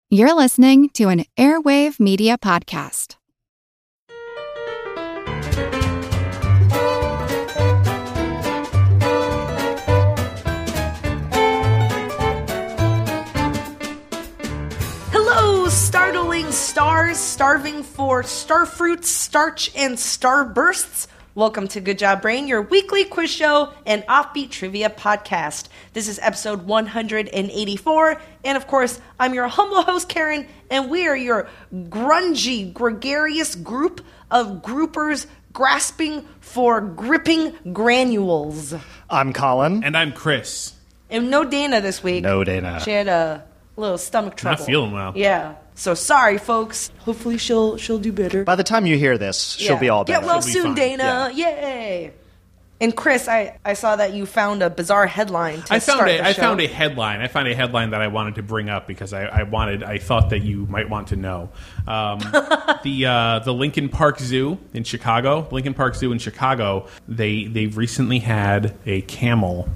You're listening to an Airwave Media Podcast. Hello, startling stars starving for starfruits, starch, and starbursts. Welcome to Good Job Brain, your weekly quiz show and offbeat trivia podcast. This is episode 184, and of course, I'm your humble host, Karen, and we are your grungy, gregarious group of groupers grasping for gripping granules. I'm Colin. And I'm Chris. And no Dana this week. No Dana. She had a little stomach trouble. Not feeling well. Yeah. So sorry, folks. Hopefully she'll do better. By the time you hear this, she'll be all better. Get well She'll be soon, fine. Dana. Yay. And Chris, I saw that you found a bizarre headline to start the show. I found a headline. I found a headline that I wanted to bring up because I thought that you might want to know. The Lincoln Park Zoo in Chicago. They've recently had a camel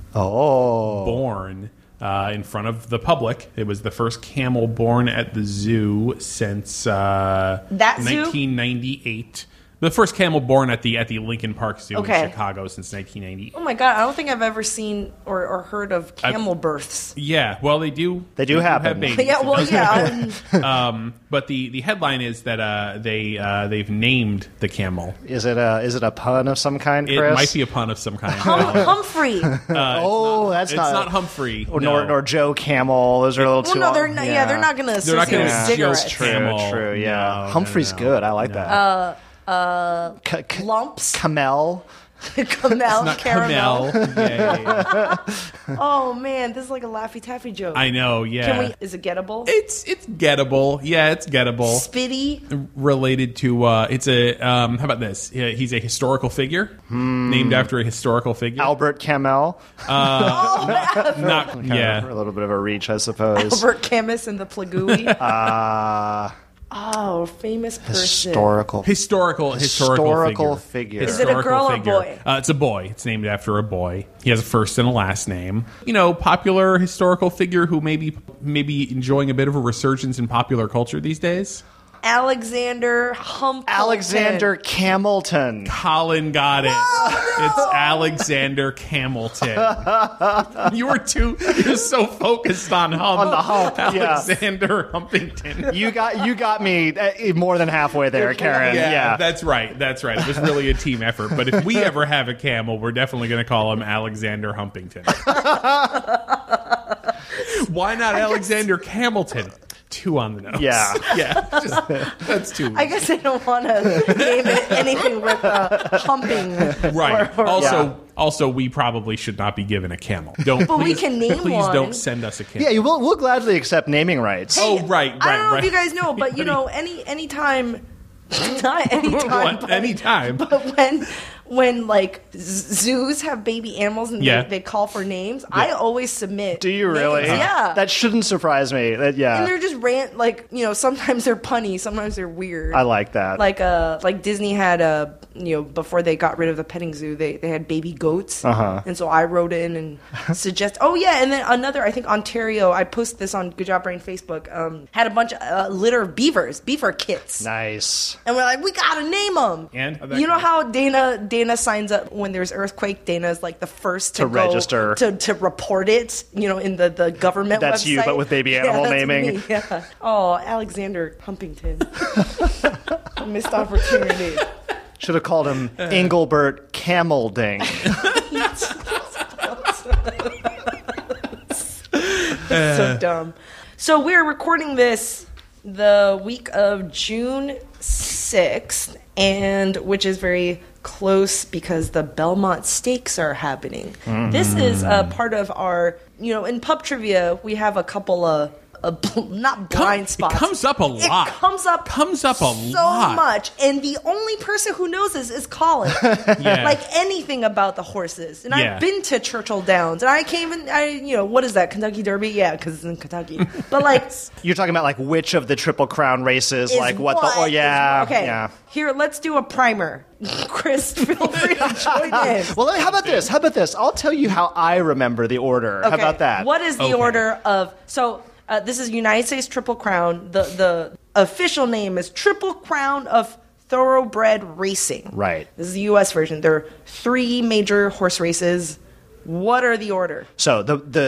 born in front of the public. It was the first camel born at the zoo since that zoo? 1998. The first camel born at the Lincoln Park Zoo in Chicago since 1990. Oh my God, I don't think I've ever seen or heard of camel births. Yeah, well, they do. They do happen. Have babies. Yeah, well, yeah. But the headline is that they've named the camel. Is it a pun of some kind, Chris? It might be a pun of some kind. Humphrey. It's not Humphrey. Nor Joe Camel. Those are a little too. No, they're not. Yeah, they're not going to associate with cigarettes. True. Yeah, Humphrey's good. I like that. Lumps. Camel. Camel. Not Caramel. Camel. Yeah. Oh man, this is like a Laffy Taffy joke. I know. Yeah. Is it gettable? It's gettable. Yeah, it's gettable. Spitty. Related to it's a how about this? Yeah, he's a historical figure named after a historical figure. Albert Camel. Not A little bit of a reach, I suppose. Albert Camus and the Plagui. Famous person. Historical figure. Is it a girl or boy? It's a boy. It's named after a boy. He has a first and a last name. You know, popular historical figure who maybe enjoying a bit of a resurgence in popular culture these days. Alexander Humphrey. Alexander Camilton. Colin got it. It's Alexander Camilton. You're so focused on hump. On the hump, Alexander Humpington. You got me more than halfway there, Karen. Yeah. That's right. It was really a team effort. But if we ever have a camel, we're definitely going to call him Alexander Humpington. Why not Alexander Camilton? 2 on the nose. Yeah. That's 2. I guess I don't want to name it anything with humping. Right. Also, we probably should not be given a camel. But we can name please one. Don't send us a camel. Yeah, we'll gladly accept naming rights. Hey, right. I don't know if you guys know, but anytime. Not anytime. Anytime. But when like zoos have baby animals and they call for names, I always submit. Do you really? Names. Yeah. That shouldn't surprise me. And they're just sometimes they're punny, sometimes they're weird. I like that. Like Disney had before they got rid of the petting zoo, they had baby goats. And so I wrote in and suggest. And then another, I think Ontario, I posted this on Good Job Brain Facebook, had a bunch of litter of beaver kits. Nice. And we're like, we gotta name them. And you know how Dana signs up when there's earthquake? Dana's like the first to register to report it. In the government. That's website. You, but with baby animal naming. Me, yeah. Oh, Alexander Humpington. Missed opportunity. Should have called him Engelbert Camelding. So dumb. So we're recording this the week of June 6th, and which is very close because the Belmont Stakes are happening. This is a part of our, in pub trivia, we have a couple of not blind spots. It comes up a lot. It comes up so much. And the only person who knows this is Colin. Like anything about the horses. And I've been to Churchill Downs. And I came in, what is that, Kentucky Derby? Yeah, because it's in Kentucky. But like... You're talking about like which of the Triple Crown races, like okay, yeah. Here, let's do a primer. Chris, feel free to join in. Well, how about this? I'll tell you how I remember the order. Okay. How about that? What is the order of... So... This is United States Triple Crown. The official name is Triple Crown of Thoroughbred Racing. Right. This is the U.S. version. There are 3 major horse races. What are the order? So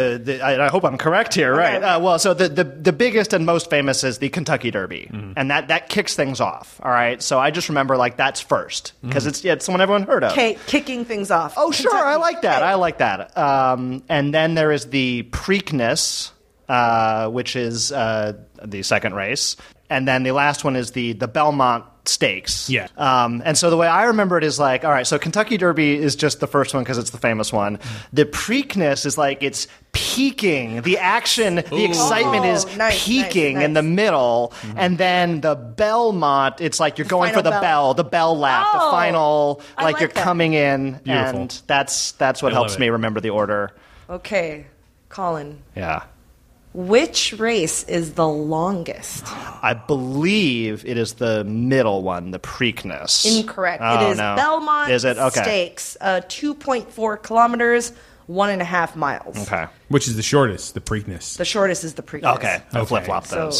I hope I'm correct here, right? Okay. So the biggest and most famous is the Kentucky Derby, and that kicks things off. All right, so I just remember like that's first because it's someone everyone heard of. Okay, kicking things off. Oh, sure, Kentucky. I like that. Okay. I like that. And then there is the Preakness, which is the second race, and then the last one is the Belmont Stakes. Yeah. And so the way I remember it is like, all right, so Kentucky Derby is just the first one because it's the famous one. The Preakness is like it's peaking. The action, the excitement is peaking in the middle. And then the Belmont, it's like you're going for the bell lap, the final, like you're coming in. Beautiful. And that's what helps me remember the order. Okay, Colin. Yeah. Which race is the longest? I believe it is the middle one, the Preakness. Incorrect. Oh, it is no. Belmont Is it? Okay. Stakes, 2.4 kilometers, 1.5 miles. Okay. Which is the shortest, the Preakness. The shortest is the Preakness. Okay. I'll flip-flop those.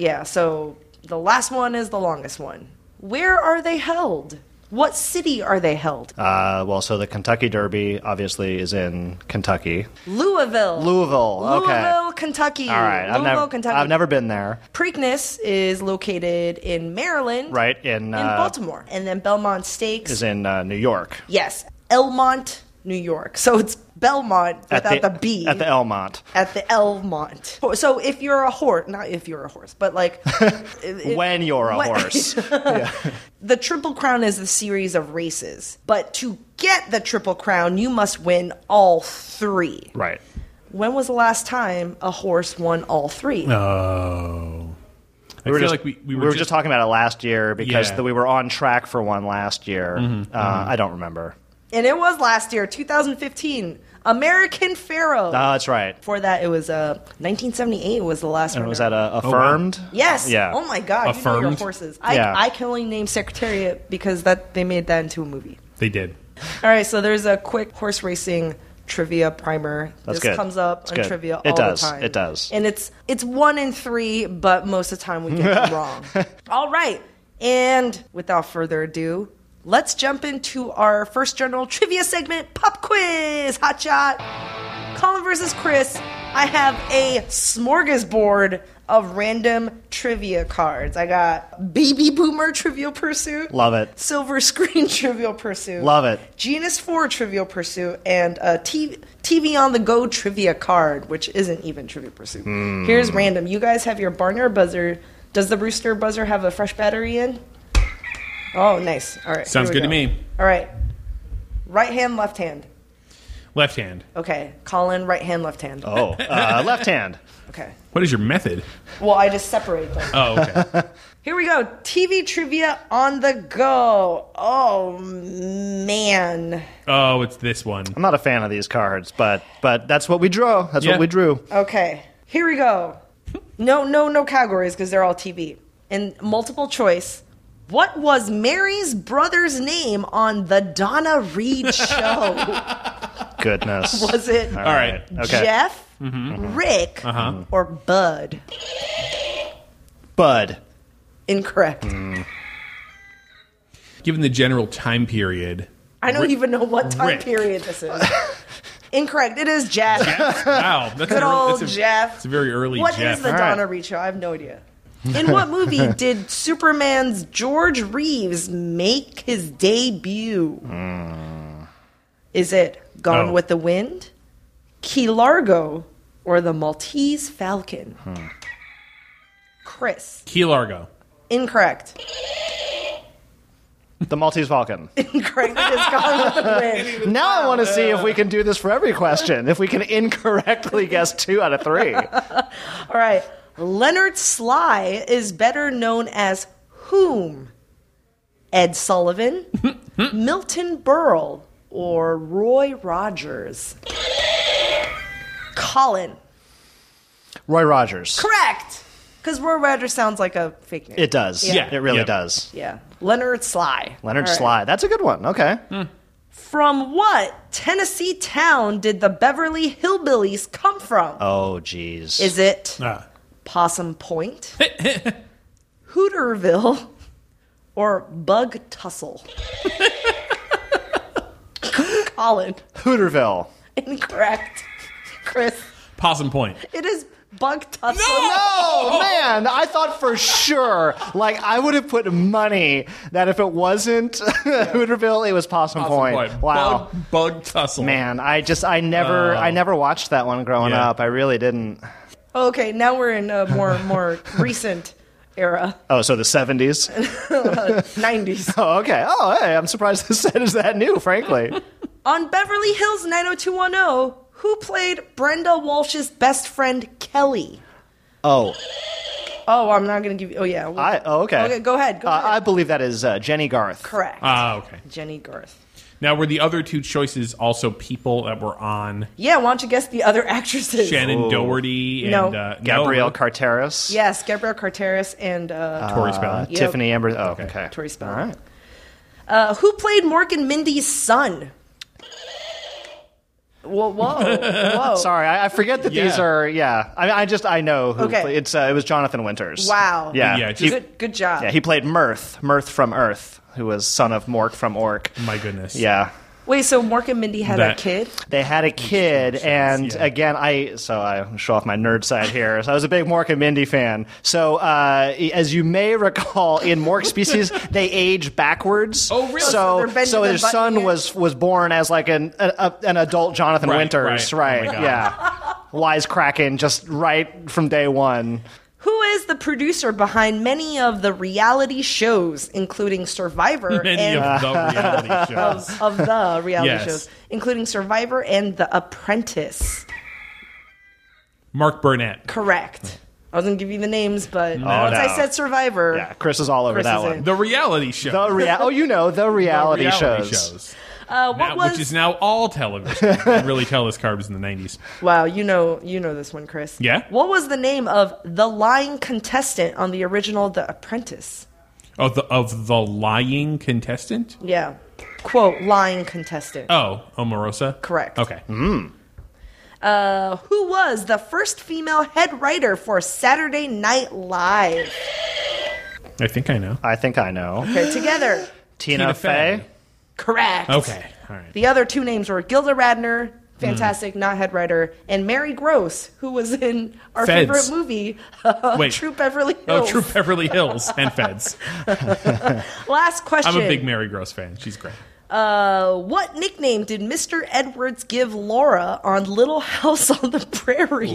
So the last one is the longest one. Where are they held? What city are they held? So the Kentucky Derby obviously is in Kentucky. Louisville. Okay. Kentucky. All right. Kentucky. I've never been there. Preakness is located in Maryland. Right. In Baltimore. And then Belmont Stakes is in New York. Yes. Elmont, New York. So it's Belmont without the B. At the Elmont. At the Elmont. So if you're a horse, not if you're a horse, but like... when you're a horse. Yeah. The Triple Crown is a series of races. But to get the Triple Crown, you must win all 3. Right. When was the last time a horse won all 3? Oh. I feel like we were just talking about it last year because Yeah. we were on track for one last year. I don't remember. And it was last year, 2015. American Pharaoh. Oh, that's right. Before that, it was 1978 was the last one. And was that Affirmed? wow. Yes. Yeah. Oh my God. You know your Affirmed? horses. Yeah. I can only name Secretariat because they made that into a movie. They did. All right, so there's a quick horse racing trivia primer. That's this good. comes up That's on good. trivia It all does. the time. It does. And it's 1 in 3, but most of the time we get them wrong. All right. And without further ado, let's jump into our first general trivia segment, Pop Quiz. Hot shot. Colin versus Chris. I have a smorgasbord of random trivia cards. I got Baby Boomer Trivial Pursuit. Love it. Silver Screen Trivial Pursuit. Love it. Genus 4 Trivial Pursuit. And a TV on the Go trivia card, which isn't even Trivial Pursuit. Here's random. You guys have your Barnyard buzzer. Does the Rooster buzzer have a fresh battery in? Oh, nice. All right. Sounds good to me. All right. Right hand, left hand. Left hand. Okay. Colin, right hand, left hand. Oh, left hand. Okay. What is your method? Well, I just separate them. Oh, okay. Here we go. TV trivia on the go. Oh, man. Oh, it's this one. I'm not a fan of these cards, but that's what we drew. That's what we drew. Okay. Here we go. No categories because they're all TV. And multiple choice. What was Mary's brother's name on the Donna Reed show? Goodness. Was it All right. Okay. Jeff, Rick, or Bud? Bud. Incorrect. Given the general time period. I don't even know what time Rick. period this is. Incorrect. It is Jeff. Wow. That's Good old that's Jeff. It's a very early What Jeff. is the All right. Donna Reed show? I have no idea. In what movie did Superman's George Reeves make his debut? Is it Gone Oh. with the Wind, Key Largo, or The Maltese Falcon? Chris. Key Largo. Incorrect. The Maltese Falcon. Incorrect. It is Gone with the Wind. Now I want to see if we can do this for every question. If we can incorrectly guess 2 out of 3. All right. Leonard Sly is better known as whom? Ed Sullivan, Milton Berle, or Roy Rogers? Colin. Roy Rogers. Correct. Because Roy Rogers sounds like a fake name. It does. Yeah. It really Yep. does. Yeah. Leonard Sly. Leonard All right. Sly. That's a good one. Okay. From what Tennessee town did the Beverly Hillbillies come from? Oh, geez. Is it Possum Point, Hooterville, or Bug Tussle? Colin. Hooterville. Incorrect. Chris. Possum Point. It is Bug Tussle. Oh, man. I thought for sure, like, I would have put money that if it wasn't Hooterville, it was Possum Point. Wow. Bug Tussle. Man, I never watched that one growing up. I really didn't. Okay, now we're in a more recent era. Oh, so the 70s? 90s. Oh, okay. Oh, hey, I'm surprised this set is that new, frankly. On Beverly Hills 90210, who played Brenda Walsh's best friend, Kelly? Oh, I'm not going to give you... Oh, yeah. okay. Okay, go ahead. I believe that is Jenny Garth. Correct. Okay. Jenny Garth. Now, were the other two choices also people that were on... Yeah, why don't you guess the other actresses? Shannon Doherty and... No. Gabrielle Carteris. Yes, Gabrielle Carteris and... Tori Spelling. Yep. Tiffany Amber... Oh, okay. Tori Spelling. All right. Who played Mork and Mindy's son? Whoa. Sorry, I forget that these are... Yeah. I know who... Okay. It was Jonathan Winters. Wow. Yeah, Good job. Yeah, he played Mirth from Earth, who was son of Mork from Ork. My goodness. Yeah. Wait, so Mork and Mindy had a kid? They had a kid, and yeah. again, I show off my nerd side here. So I was a big Mork and Mindy fan. So as you may recall, in Mork Species, they age backwards. Oh, really? So his son was born as like an adult Jonathan Winters, right? Oh my God. Yeah, wisecracking just right from day one. Who is the producer behind many of the reality shows, including Survivor Many of the reality shows. of the reality Yes. shows, including Survivor and The Apprentice? Mark Burnett. Correct. I was going to give you the names, but once no. I said Survivor, Yeah, Chris is all over Chris that is one. in. The reality show. The reality shows. Which is now all television. Really tell us carbs in the 90s. Wow, you know this one, Chris. Yeah? What was the name of the lying contestant on the original The Apprentice? Of the lying contestant? Yeah. Quote, lying contestant. Oh, Omarosa? Correct. Okay. Who was the first female head writer for Saturday Night Live? I think I know. Okay, together. Tina Fey. Correct. Okay. All right. The other two names were Gilda Radner, fantastic, not head writer, and Mary Gross, who was in our Feds. favorite movie, Wait. True Beverly Hills. Oh, True Beverly Hills and Feds. Last question. I'm a big Mary Gross fan. She's great. What nickname did Mr. Edwards give Laura on Little House on the Prairie?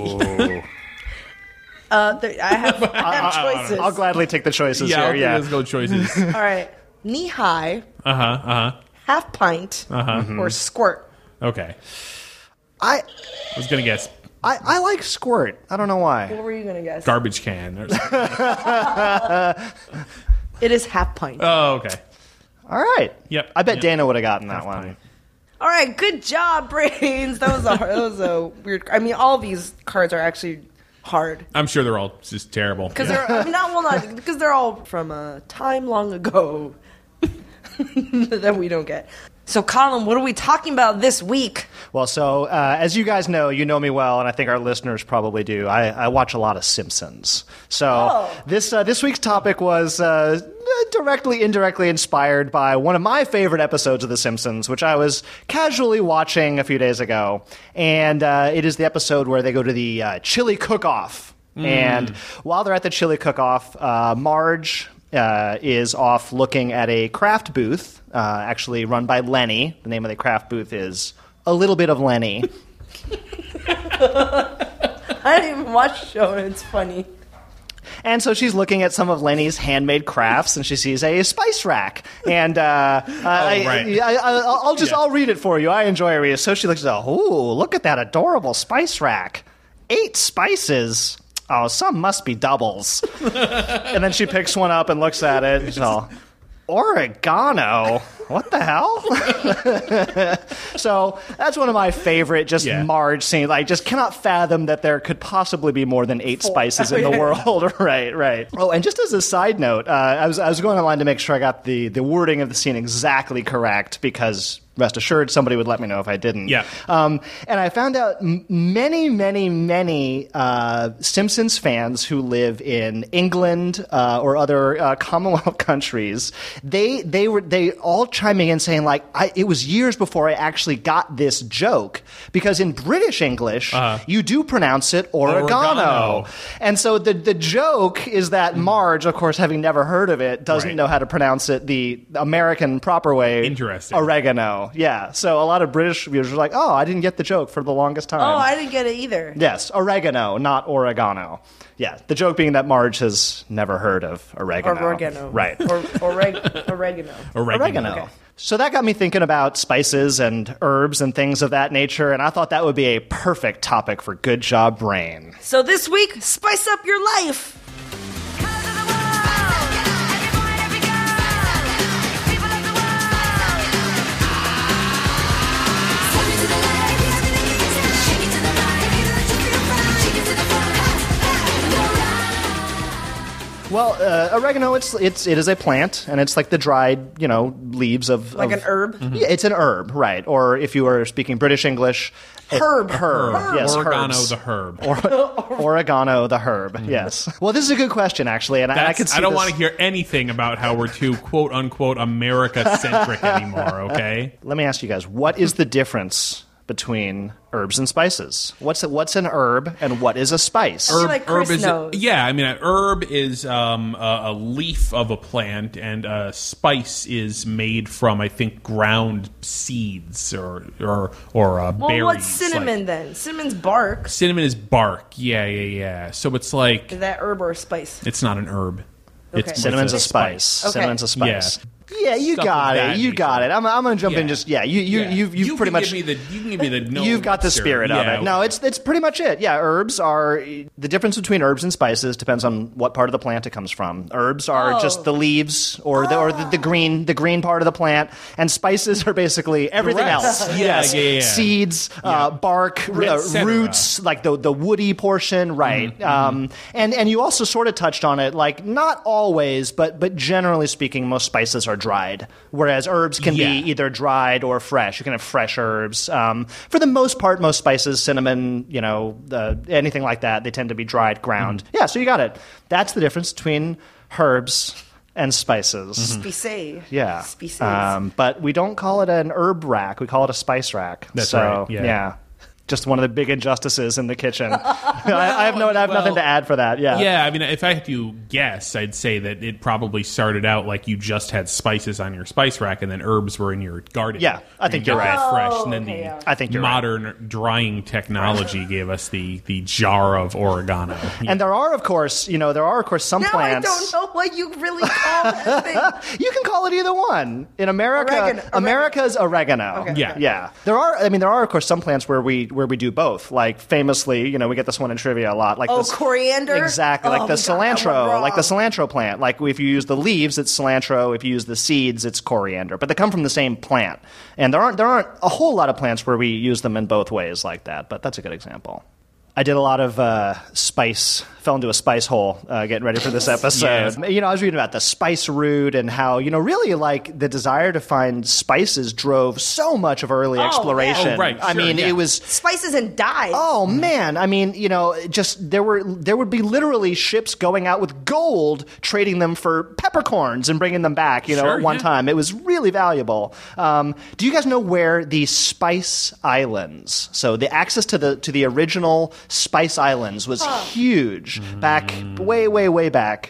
I have choices. I'll gladly take the choices Yeah, here. let's go choices. All right. Knee high, half pint, or squirt. Okay. I was going to guess I like squirt. I don't know why. What were you going to guess? garbage can. Or It is half pint. Oh, okay. All right. Yep. I bet Yep. Dana would have gotten that Half one. pint. All right, good job, Brains. That was a weird. I mean, all these cards are actually hard I'm sure they're all just terrible. because because they're all from a time long ago that we don't get. So, Colin, what are we talking about this week? Well, so as you guys know, you know me well, and I think our listeners probably do. I watch a lot of Simpsons. So this week's topic was directly, indirectly inspired by one of my favorite episodes of The Simpsons, which I was casually watching a few days ago. And it is the episode where they go to the chili cook-off. And while they're at the chili cook-off, Marge is off looking at a craft booth, actually run by Lenny. The name of the craft booth is A Little Bit of Lenny. I didn't even watch the show, and it's funny. And so she's looking at some of Lenny's handmade crafts, and she sees a spice rack. And I'll read it for you. I enjoy reading it. So she looks at, oh, look at that adorable spice rack. 8 spices. Oh, some must be doubles. And then she picks one up and looks at it. And she's all, oregano. What the hell? So that's one of my favorite Marge scenes. I just cannot fathom that there could possibly be more than 8 spices in the world. Right. Oh, and just as a side note, I was going online to make sure I got the wording of the scene exactly correct because rest assured, somebody would let me know if I didn't. Yeah. And I found out many, many, many Simpsons fans who live in England or other Commonwealth countries, they all chiming in saying, like, it was years before I actually got this joke, because in British English, you do pronounce it oregano. And so the joke is that Marge, of course, having never heard of it, doesn't know how to pronounce it the American proper way. Interesting. Oregano. Yeah. So a lot of British viewers are like, oh, I didn't get the joke for the longest time. Oh, I didn't get it either. Yes, oregano, not oregano. Yeah, the joke being that Marge has never heard of oregano. Oregano. Right. Oregano. Oregano. Okay. So that got me thinking about spices and herbs and things of that nature, and I thought that would be a perfect topic for Good Job Brain. So this week, spice up your life. Well, oregano, it is a plant, and it's like the dried, leaves of... Like an herb? Mm-hmm. Yeah, it's an herb, right. Or if you were speaking British English... Herb. Yes, oregano herbs. the herb. Oregano the herb, yes. Well, this is a good question, actually, and I can see I don't this. want to hear anything about how we're too, quote-unquote, America-centric anymore, okay? Let me ask you guys, what is the difference between herbs and spices? What's an herb and what is a spice? I feel like Chris is knows. an herb is a leaf of a plant, and a spice is made from, I think, ground seeds or berries. Well, what's cinnamon then? Cinnamon's bark. Cinnamon is bark. Yeah. So it's like Is that herb or a spice? it's not an herb. Okay. Cinnamon's a spice. Okay. Cinnamon's a spice. Yeah. Yeah, you Stuff got of it. that You nature. got it. I'm going to jump in. Yeah. Just you've pretty much you can give me the no you've got the spirit of it. No, it's pretty much it. Yeah, herbs are the difference between herbs and spices depends on what part of the plant it comes from. Herbs are just the leaves or the green part of the plant, and spices are basically everything rest. else. Yeah, Yes. yeah. Seeds, bark, cetera. roots, like the woody portion, right? And you also sort of touched on it, like not always, but generally speaking, most spices are dried. Whereas herbs can be either dried or fresh. You can have fresh herbs. For the most part, most spices, cinnamon, anything like that, they tend to be dried, ground. Yeah, so you got it. That's the difference between herbs and spices. Spice. Yeah. Spices. But we don't call it an herb rack. We call it a spice rack. That's right, yeah. Just one of the big injustices in the kitchen. I have nothing to add for that. Yeah. Yeah, I mean, if I had to guess, I'd say that it probably started out like you just had spices on your spice rack, and then herbs were in your garden. Yeah, I think you're right. Fresh, and then I think you're right. modern drying technology gave us the jar of oregano. And there are, of course, some Now plants. I don't know what you really call that thing. You can call it either one. In America, America's oregano. Okay. Yeah. There are, of course, some plants where we do both. Like famously, we get this one in trivia a lot. Like coriander? Exactly. Like the my God, I went cilantro. wrong. Like the cilantro plant. Like if you use the leaves, it's cilantro. If you use the seeds, it's coriander. But they come from the same plant. And there aren't a whole lot of plants where we use them in both ways like that. But that's a good example. I did a lot of fell into a spice hole getting ready for this episode. Yes. I was reading about the spice route and how, really like the desire to find spices drove so much of early exploration. Yeah. Oh, right, I sure, mean, yeah. it was... Spices and dyes. Oh, man. I mean, just there would be literally ships going out with gold, trading them for peppercorns and bringing them back, Sure, at one yeah. time. It was really valuable. Do you guys know where the Spice Islands, so the access to the original Spice Islands was huge back way, way, way back.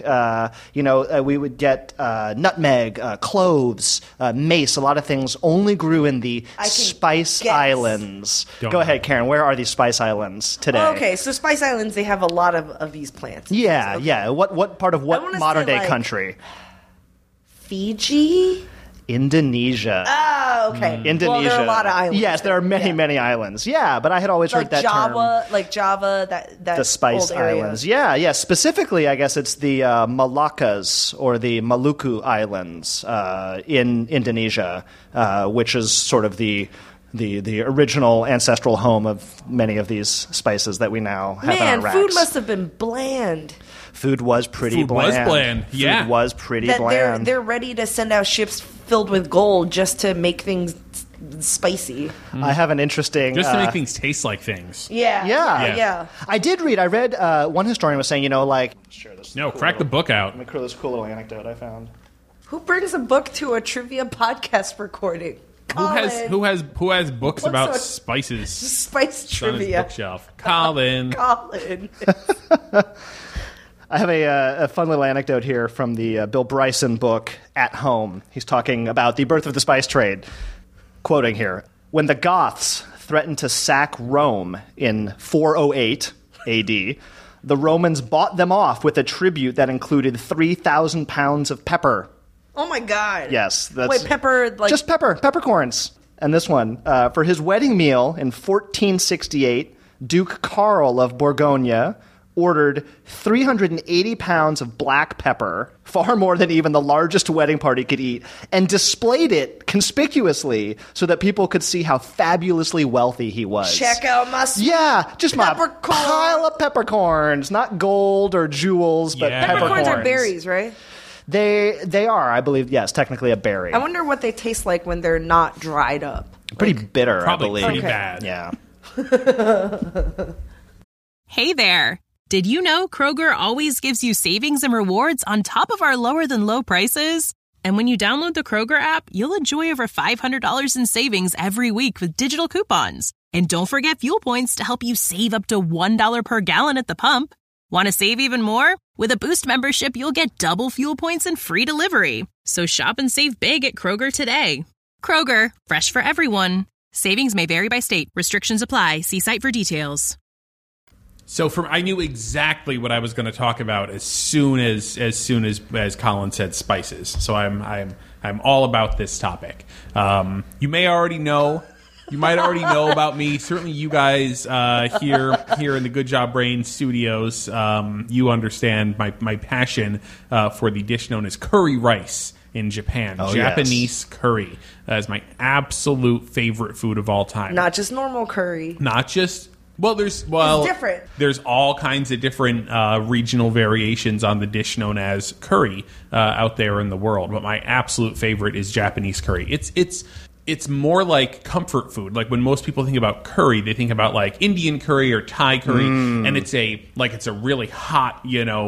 We would get nutmeg, cloves, mace. A lot of things only grew in the Spice guess. Islands. Don't Go know. ahead, Karen. Where are these Spice Islands today? Okay, so Spice Islands, they have a lot of these plants. Yeah, Okay. yeah. What part of I what wanna modern say, day like- country? Fiji? Indonesia. Oh, okay. Indonesia. Well, there are a lot of islands. Yes, there are many, many islands. Yeah, but I had always heard that term. Like Java, that The Spice old area. Islands. Yeah. Specifically, I guess it's the Moluccas or the Maluku Islands in Indonesia, which is sort of the original ancestral home of many of these spices that we now have in our Man, racks. food must have been bland. Food was pretty Food was bland. bland, yeah. Food was pretty That bland. they're ready to send out ships filled with gold just to make things spicy. I have an interesting... Just to make things taste like things. Yeah. I read, one historian was saying, Sure, this crack the book out. Let me clear this cool little anecdote I found. Who brings a book to a trivia podcast recording? Colin. Who has books about spices? Spice trivia. On his bookshelf. Colin. I have a fun little anecdote here from the Bill Bryson book, At Home. He's talking about the birth of the spice trade. Quoting here, when the Goths threatened to sack Rome in 408 AD, the Romans bought them off with a tribute that included 3,000 pounds of pepper. Oh my God. Yes. Wait, pepper, Just peppercorns. And this one, for his wedding meal in 1468, Duke Karl of Bourgogne ordered 380 pounds of black pepper, far more than even the largest wedding party could eat, and displayed it conspicuously so that people could see how fabulously wealthy he was. Check out my just my pile of peppercorns, not gold or jewels, but peppercorns. Peppercorns are berries, right? They are, I believe, yes, technically a berry. I wonder what they taste like when they're not dried up. Pretty bitter, probably I believe. Pretty bad. Yeah. Hey there. Did you know Kroger always gives you savings and rewards on top of our lower than low prices? And when you download the Kroger app, you'll enjoy over $500 in savings every week with digital coupons. And don't forget fuel points to help you save up to $1 per gallon at the pump. Want to save even more? With a Boost membership, you'll get double fuel points and free delivery. So shop and save big at Kroger today. Kroger, fresh for everyone. Savings may vary by state. Restrictions apply. See site for details. So I knew exactly what I was going to talk about as soon as Colin said spices. So I'm all about this topic. You might already know about me. Certainly, you guys here in the Good Job Brain studios, you understand my passion for the dish known as curry rice in Japan. Japanese curry. That is my absolute favorite food of all time. Not just normal curry. Not just. It's different. There's all kinds of different regional variations on the dish known as curry out there in the world. But my absolute favorite is Japanese curry. It's more like comfort food. Like when most people think about curry, they think about like Indian curry or Thai curry, and it's a really hot,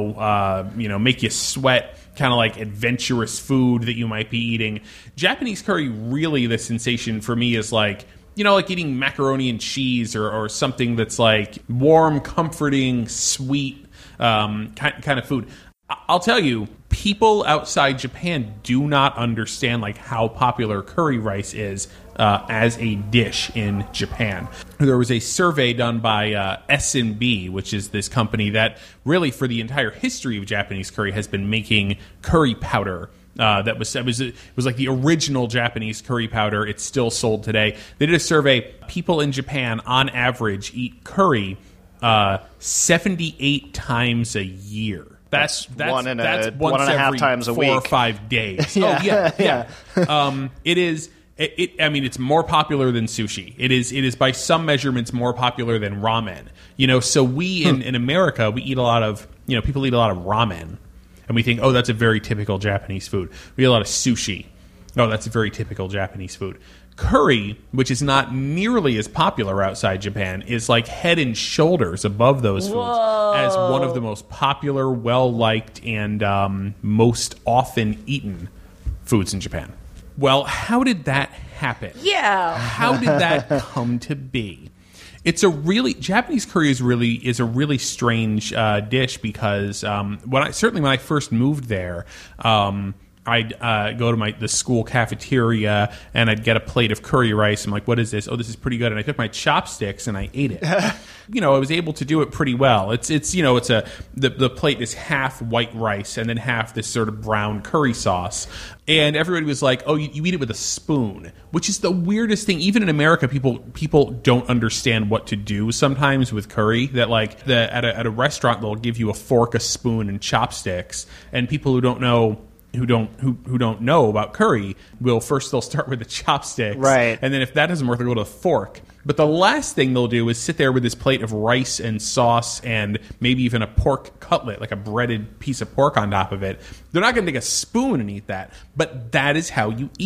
make you sweat, kind of like adventurous food that you might be eating. Japanese curry, really, the sensation for me is like eating macaroni and cheese or something that's like warm, comforting, sweet kind of food. I'll tell you, people outside Japan do not understand like how popular curry rice is as a dish in Japan. There was a survey done by S&B, which is this company that really for the entire history of Japanese curry has been making curry powder. It was like the original Japanese curry powder. It's still sold today. They did a survey. People in Japan, on average, eat curry 78 times a year. That's one and a half times a week. 4 or 5 days. Yeah. It is. It's more popular than sushi. It is by some measurements more popular than ramen. So we in America we eat a lot of people eat a lot of ramen. And we think, oh, that's a very typical Japanese food. We eat a lot of sushi. Oh, that's a very typical Japanese food. Curry, which is not nearly as popular outside Japan, is like head and shoulders above those foods as one of the most popular, well-liked, and most often eaten foods in Japan. Well, how did that happen? Yeah. How did that come to be? Japanese curry is a really strange dish because when I first moved there, I'd go to the school cafeteria and I'd get a plate of curry rice. I'm like, what is this? Oh, this is pretty good. And I took my chopsticks and I ate it. I was able to do it pretty well. The plate is half white rice and then half this sort of brown curry sauce. And everybody was like, oh, you eat it with a spoon, which is the weirdest thing. Even in America, people don't understand what to do sometimes with curry. That at a restaurant, they'll give you a fork, a spoon, and chopsticks. And people who don't know about curry they'll start with the chopsticks, right? And then if that doesn't work, they'll go to the fork. But the last thing they'll do is sit there with this plate of rice and sauce and maybe even a pork cutlet, like a breaded piece of pork on top of it. They're not going to take a spoon and eat that, but that is how you eat it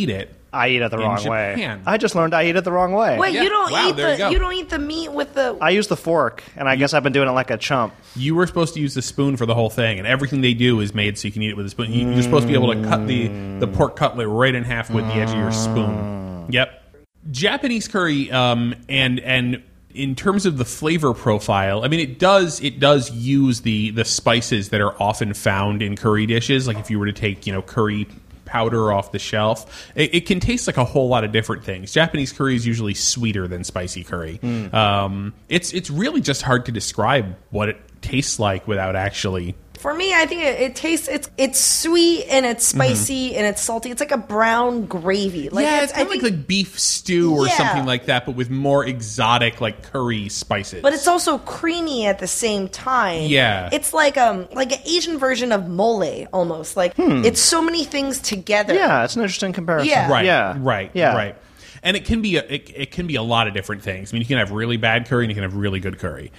I eat it the wrong Japan. way. I just learned I eat it the wrong way. Wait, Yeah. you don't Wow, eat there you go. you don't eat the meat with the. I use the fork, and I guess I've been doing it like a chump. You were supposed to use the spoon for the whole thing, and everything they do is made so you can eat it with a spoon. You're supposed to be able to cut the pork cutlet right in half with the edge of your spoon. Yep. Japanese curry, and in terms of the flavor profile, I mean, it does use the spices that are often found in curry dishes. Like if you were to take, curry powder off the shelf, it can taste like a whole lot of different things. Japanese curry is usually sweeter than spicy curry. It's really just hard to describe what it tastes like without actually. For me, I think it tastes. It's sweet and it's spicy and it's salty. It's like a brown gravy. Like It's kind of like beef stew or something like that, but with more exotic like curry spices. But it's also creamy at the same time. Yeah. It's like an Asian version of mole almost. Like it's so many things together. Yeah, it's an interesting comparison. Yeah. Right. Yeah. Right. Yeah. Right. And it can be a lot of different things. I mean, you can have really bad curry and you can have really good curry.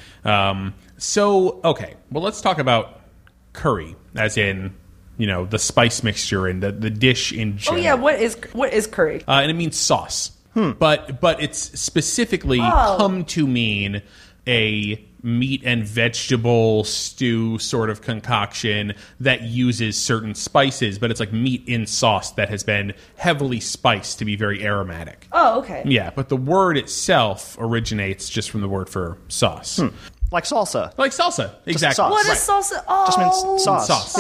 Okay. Well, let's talk about curry, as in, the spice mixture and the dish in general. Oh yeah, what is curry? And it means sauce. But it's specifically come to mean a meat and vegetable stew sort of concoction that uses certain spices, but it's like meat in sauce that has been heavily spiced to be very aromatic. Oh, okay. Yeah, but the word itself originates just from the word for sauce. Like salsa. Like salsa, exactly. sauce. What is salsa? Oh, Just means sauce. Sauce.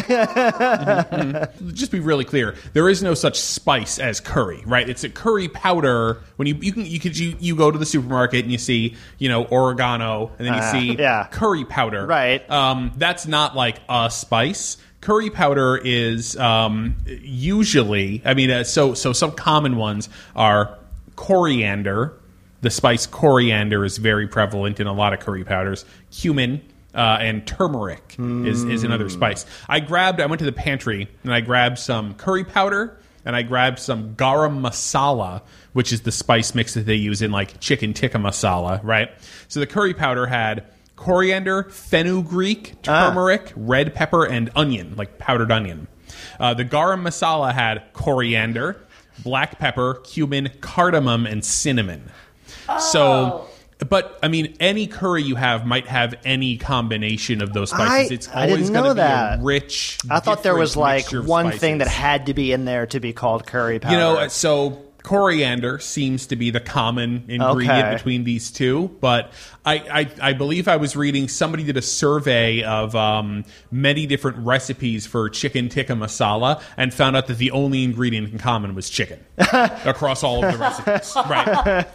Yeah. Just be really clear. There is no such spice as curry, right? It's a curry powder. When you go to the supermarket and you see, oregano, and then you see curry powder. Right. That's not like a spice. Curry powder is usually, so some common ones are coriander. The spice coriander is very prevalent in a lot of curry powders. Cumin and turmeric is another spice. I went to the pantry and I grabbed some curry powder and I grabbed some garam masala, which is the spice mix that they use in like chicken tikka masala, right? So the curry powder had coriander, fenugreek, turmeric, red pepper, and onion, like powdered onion. The garam masala had coriander, black pepper, cumin, cardamom, and cinnamon. So, but any curry you have might have any combination of those spices. It's always going to be a rich. I thought there was like one spices. thing that had to be in there to be called curry powder. So coriander seems to be the common ingredient between these two, but I believe I was reading somebody did a survey of many different recipes for chicken tikka masala and found out that the only ingredient in common was chicken across all of the recipes. Right.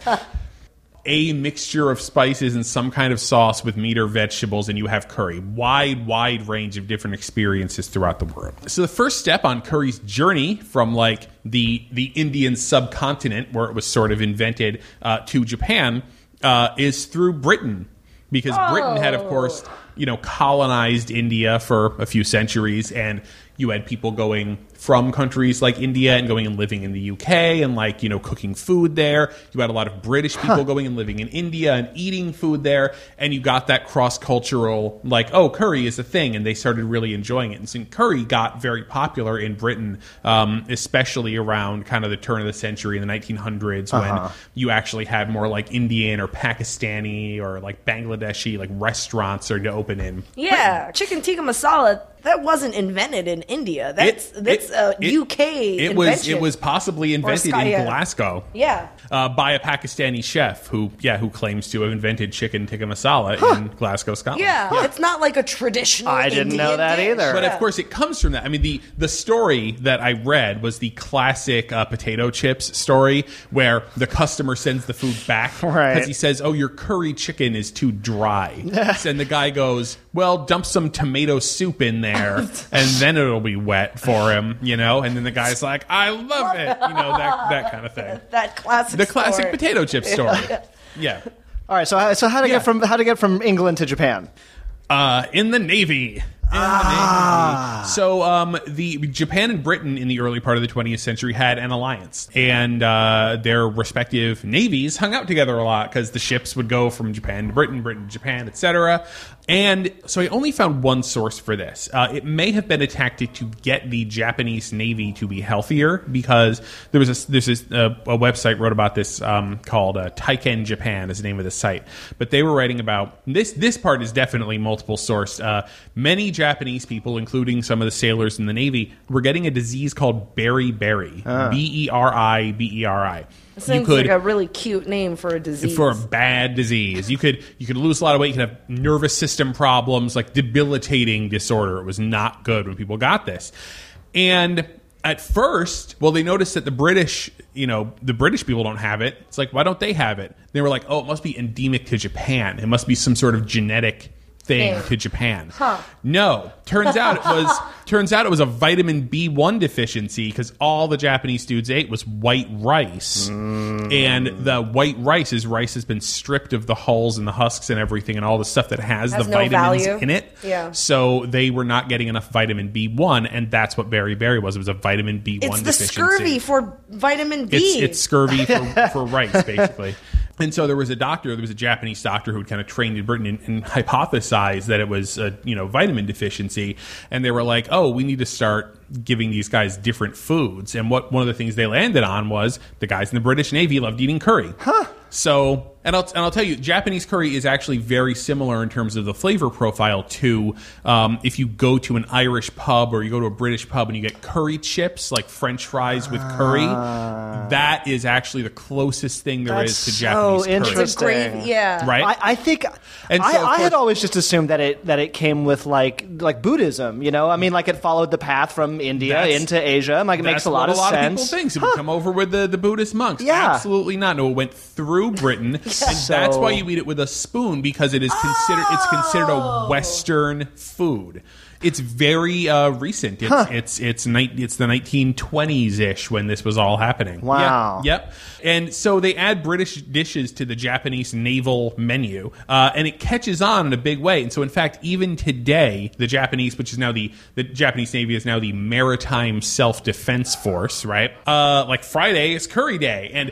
A mixture of spices and some kind of sauce with meat or vegetables, and you have curry. Wide range of different experiences throughout the world. So the first step on curry's journey from like the Indian subcontinent, where it was sort of invented, to Japan, is through Britain. Because Britain had, of course, colonized India for a few centuries, and you had people going from countries like India and going and living in the UK and cooking food there. You had a lot of British people going and living in India and eating food there. And you got that cross-cultural, curry is a thing. And they started really enjoying it. And so curry got very popular in Britain, especially around kind of the turn of the century in the 1900s when you actually had more like Indian or Pakistani or like Bangladeshi restaurants started to open in. Yeah, chicken tikka masala. That wasn't invented in India. That's a UK invention. It was possibly invented in Glasgow. Yeah. By a Pakistani chef who claims to have invented chicken tikka masala in Glasgow, Scotland. Yeah, it's not like a traditional I didn't know that dish. either. But of course, it comes from that. I mean, the story that I read was the classic potato chips story where the customer sends the food back because he says, "Oh, your curry chicken is too dry," and the guy goes, "Well, dump some tomato soup in there, and then it'll be wet for him," And then the guy's like, "I love it," that kind of thing. That classic. The classic story. potato chip story. Yeah. All right. So how to get from England to Japan? In the Navy. So the Japan and Britain in the early part of the 20th century had an alliance, and their respective navies hung out together a lot because the ships would go from Japan to Britain, Britain to Japan, etc. And so I only found one source for this. It may have been a tactic to get the Japanese Navy to be healthier, because there's a website wrote about this called Taiken Japan is the name of the site. But they were writing about this. This part is definitely multiple sourced. Many Japanese people, including some of the sailors in the Navy, were getting a disease called beriberi. Beri. It seems like a really cute name for a disease. For a bad disease. You could lose a lot of weight. You could have nervous system problems, like debilitating disorder. It was not good when people got this. And at first, they noticed that the British people don't have it. It's like, why don't they have it? They were like, oh, it must be endemic to Japan. It must be some sort of genetic thing to Japan. No, turns out it was a vitamin B1 deficiency, because all the Japanese dudes ate was white rice, and the white rice has been stripped of the hulls and the husks and everything and all the stuff that has the vitamins in it. Yeah. So they were not getting enough vitamin B1, and that's what beriberi was. It was a vitamin B1 deficiency. It's the scurvy for vitamin B. It's scurvy for rice, basically. And so there was a Japanese doctor who had kind of trained in Britain and hypothesized that it was a vitamin deficiency. And they were like, oh, we need to start giving these guys different foods. And one of the things they landed on was the guys in the British Navy loved eating curry. So, and I'll tell you, Japanese curry is actually very similar in terms of the flavor profile to if you go to an Irish pub or you go to a British pub and you get curry chips, like French fries with curry. That is actually the closest thing there is to Japanese curry. Interesting. Yeah. Right? I think I had always just assumed that it came with like Buddhism, I mean, like it followed the path from India into Asia. Like it makes a lot of sense. A lot of people think. It would come over with the Buddhist monks. Yeah. Absolutely not. No, it went through Britain, and that's why you eat it with a spoon, because it's considered a Western food. It's very recent. It's the 1920s-ish when this was all happening. Wow. Yep. And so they add British dishes to the Japanese naval menu, and it catches on in a big way. And so, in fact, even today, the Japanese, which is now the Japanese Navy is now the Maritime Self-Defense Force, right? Like Friday is Curry Day, and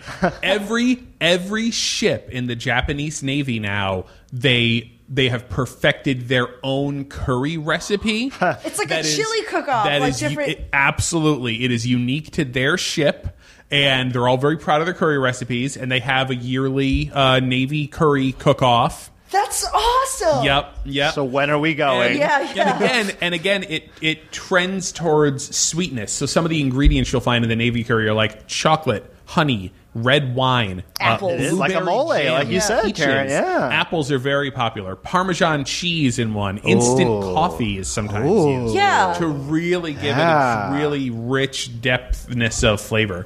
every ship in the Japanese Navy now, they have perfected their own curry recipe. It's like a chili cook-off. Absolutely. It is unique to their ship, and they're all very proud of their curry recipes, and they have a yearly Navy curry cook-off. That's awesome. Yep. So when are we going? And again, it trends towards sweetness. So some of the ingredients you'll find in the Navy curry are like chocolate, honey, red wine, apples. It is like a mole, jam, like you said, peaches. Karen. Yeah. Apples are very popular. Parmesan cheese in one. Instant coffee is sometimes used to really give it a really rich depthness of flavor.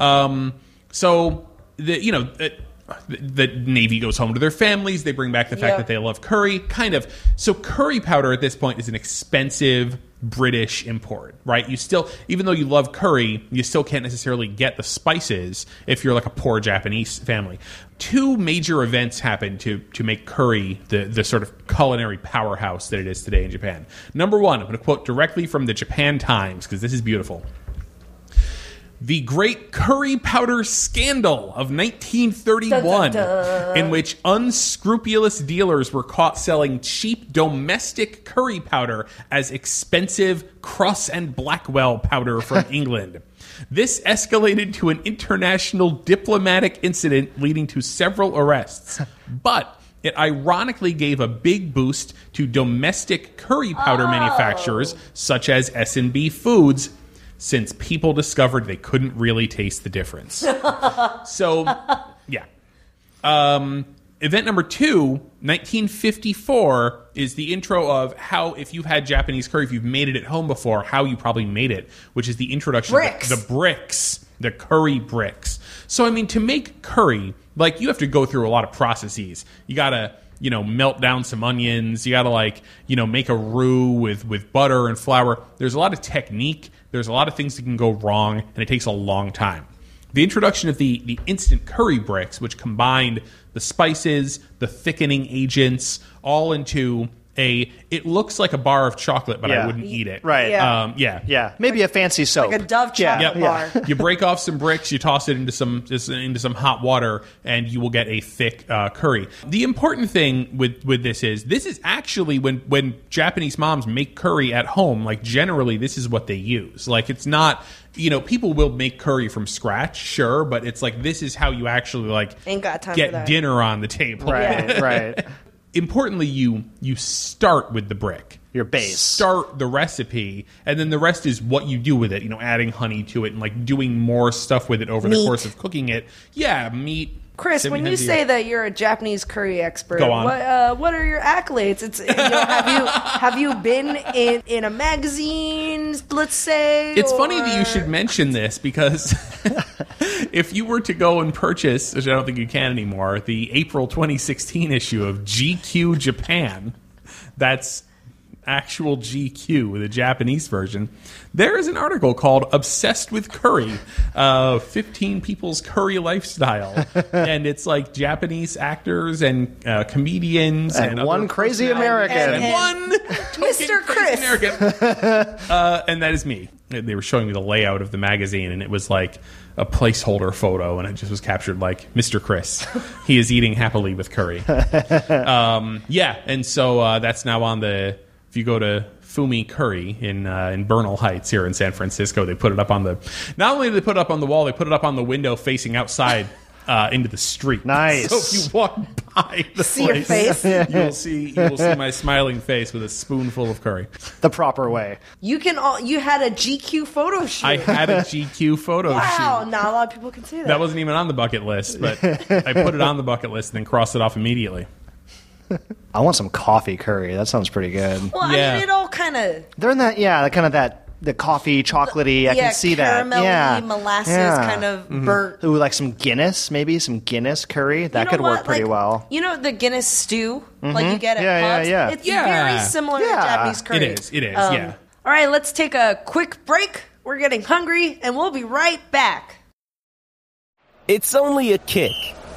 So the Navy goes home to their families. They bring back the fact that they love curry. So curry powder at this point is an expensive British import, right? You still, even though you love curry, you still can't necessarily get the spices if you're like a poor Japanese family. Two major events happened to make curry the sort of culinary powerhouse that it is today in Japan. Number one, I'm going to quote directly from the Japan Times, because this is beautiful. The Great Curry Powder Scandal of 1931, in which unscrupulous dealers were caught selling cheap domestic curry powder as expensive Cross and Blackwell powder from England. This escalated to an international diplomatic incident leading to several arrests. But it ironically gave a big boost to domestic curry powder manufacturers such as S&B Foods, since people discovered they couldn't really taste the difference. So, yeah. Event number 2, 1954, is the intro of how, if you've had Japanese curry, if you've made it at home before, how you probably made it, which is the introduction of the bricks, the curry bricks. So, I mean, to make curry, like, you have to go through a lot of processes. You gotta, melt down some onions. You gotta, make a roux with butter and flour. There's a lot of technique. There's a lot of things that can go wrong, and it takes a long time. The introduction of the instant curry bricks, which combined the spices, the thickening agents, all into it looks like a bar of chocolate, but I wouldn't eat it. Right. Yeah. Maybe a fancy soap. Like a Dove chocolate bar. You break off some bricks, you toss it into some hot water, and you will get a thick curry. The important thing with this is actually when Japanese moms make curry at home, like generally this is what they use. Like it's not, people will make curry from scratch, sure, but it's like this is how you actually ain't got time get for that. dinner on the table. Right. Importantly, you start with the brick. Your base. Start the recipe, and then the rest is what you do with it. Adding honey to it and like doing more stuff with it over the course of cooking it. Yeah, meat. Chris, when you say that you're a Japanese curry expert, go on. What are your accolades? It's have you been in a magazine, let's say? It's funny that you should mention this because if you were to go and purchase, which I don't think you can anymore, the April 2016 issue of GQ Japan, that's actual GQ, the Japanese version, there is an article called Obsessed with Curry, 15 People's Curry Lifestyle. And it's like Japanese actors and comedians and one crazy American. And one Mr. Chris. American. And that is me. They were showing me the layout of the magazine, and it was like a placeholder photo, and it just was captured like Mr. Chris. He is eating happily with curry. And so that's now on the... If you go to Fumi Curry in Bernal Heights here in San Francisco, they put it up on the... Not only did they put it up on the wall, they put it up on the window facing outside into the street. Nice. So if you walk by the see place, your face. you will see my smiling face with a spoonful of curry. The proper way. You had a GQ photo shoot. I had a GQ photo shoot. Wow, not a lot of people can say that. That wasn't even on the bucket list, but I put it on the bucket list and then crossed it off immediately. I want some coffee curry. That sounds pretty good. Well, Yeah. I mean, it all kind of... They're in that, the coffee, chocolatey. I can see that. Caramelly, molasses, kind of burnt. Ooh, like some Guinness, maybe some Guinness curry. That could work pretty well. You know the Guinness stew, like you get at pubs. Yeah. It's very similar to Japanese curry. It is. Yeah. All right, let's take a quick break. We're getting hungry, and we'll be right back. It's only a kick,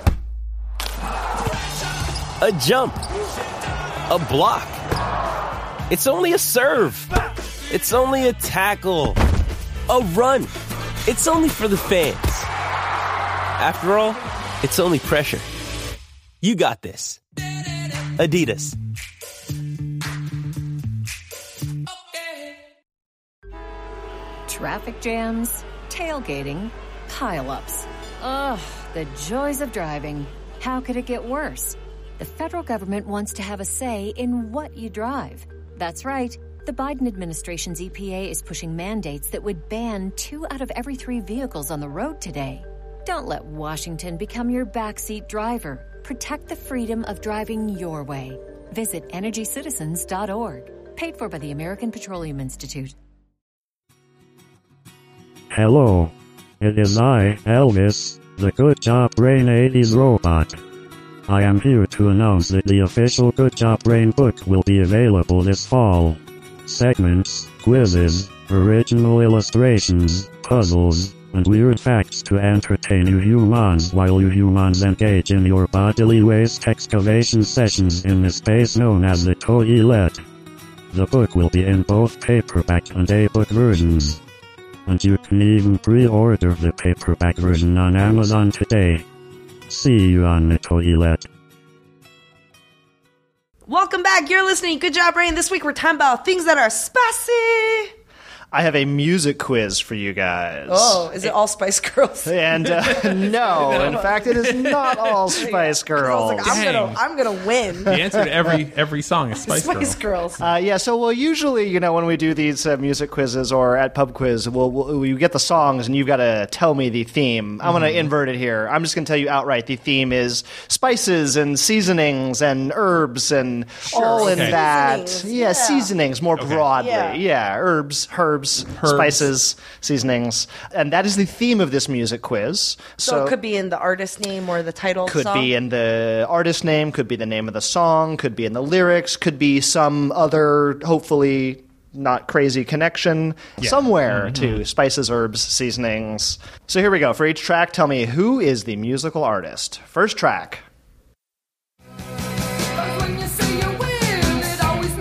a jump, a block. It's only a serve. It's only a tackle, a run. It's only for the fans. After all, it's only pressure. You got this. Adidas. Traffic jams, tailgating, pile-ups. Ugh, the joys of driving. How could it get worse? The federal government wants to have a say in what you drive. That's right. The Biden administration's EPA is pushing mandates that would ban 2 out of every 3 vehicles on the road today. Don't let Washington become your backseat driver. Protect the freedom of driving your way. Visit EnergyCitizens.org. Paid for by the American Petroleum Institute. Hello. It is I, Elvis, the Good Job Brain 80s robot. I am here to announce that the official Good Job Brain book will be available this fall. Segments, quizzes, original illustrations, puzzles, and weird facts to entertain you humans while you humans engage in your bodily waste excavation sessions in the space known as the toilet. The book will be in both paperback and ebook versions. And you can even pre-order the paperback version on Amazon today. See you on the toilet. Welcome back. You're listening to Good Job Brain. This week we're talking about things that are spicy. I have a music quiz for you guys. Oh, is it all Spice Girls? And no, in fact, it is not all Spice Girls. I was like, I'm gonna win. The answer to every song is Spice Girls. So usually, when we do these music quizzes or at Pub Quiz, you get the songs and you've got to tell me the theme. I'm going to invert it here. I'm just going to tell you outright the theme is spices and seasonings and herbs and all in that. Seasonings more broadly. Herbs, spices, seasonings. And that is the theme of this music quiz. So it could be in the artist name or the title Could song? be in the artist name, could be the name of the song, could be in the lyrics, could be some other, hopefully not crazy connection somewhere to spices, herbs, seasonings. So here we go. For each track, tell me who is the musical artist. First track. When you say you will, it always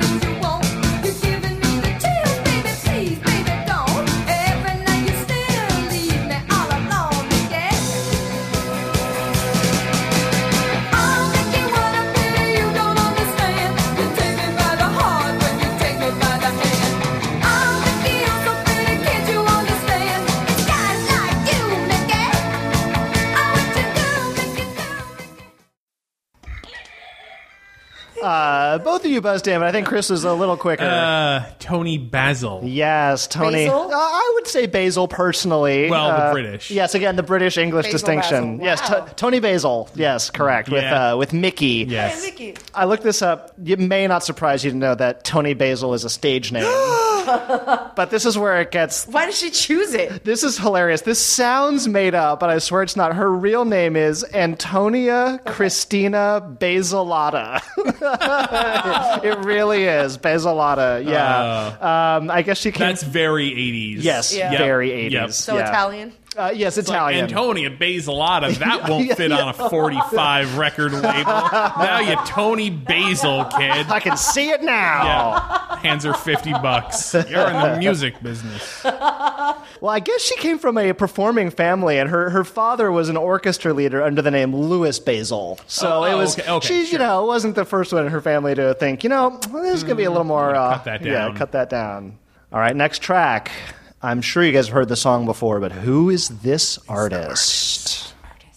Both of you buzzed in, but I think Chris was a little quicker. Tony Basil. Yes, Tony. Basil? I would say Basil personally. Well, the British. Yes, again, the British-English Basil distinction. Basil. Yes, Wow. Tony Basil. Yes, correct. Yeah. With Mickey. Yes. Hey, Mickey. I looked this up. It may not surprise you to know that Tony Basil is a stage name. But this is where it gets... Why did she choose it? This is hilarious. This sounds made up, but I swear it's not. Her real name is Antonia Christina Basilata. It really is. Basilata, yeah. I guess she came... That's very 80s. Yes, Yeah. very 80s. Yep. So yeah. Italian? Yes, Italian. Antonia Basilata, that won't fit on a 45 record label. Now you Tony Basil, kid. I can see it now. Yeah. Hands her $50. You're in the music business. Well, I guess she came from a performing family, and her father was an orchestra leader under the name Louis Basil. So it was okay, she, wasn't the first one in her family to think, this is going to be a little more cut that down. Yeah, cut that down. All right, next track. I'm sure you guys have heard the song before, but who is this artist?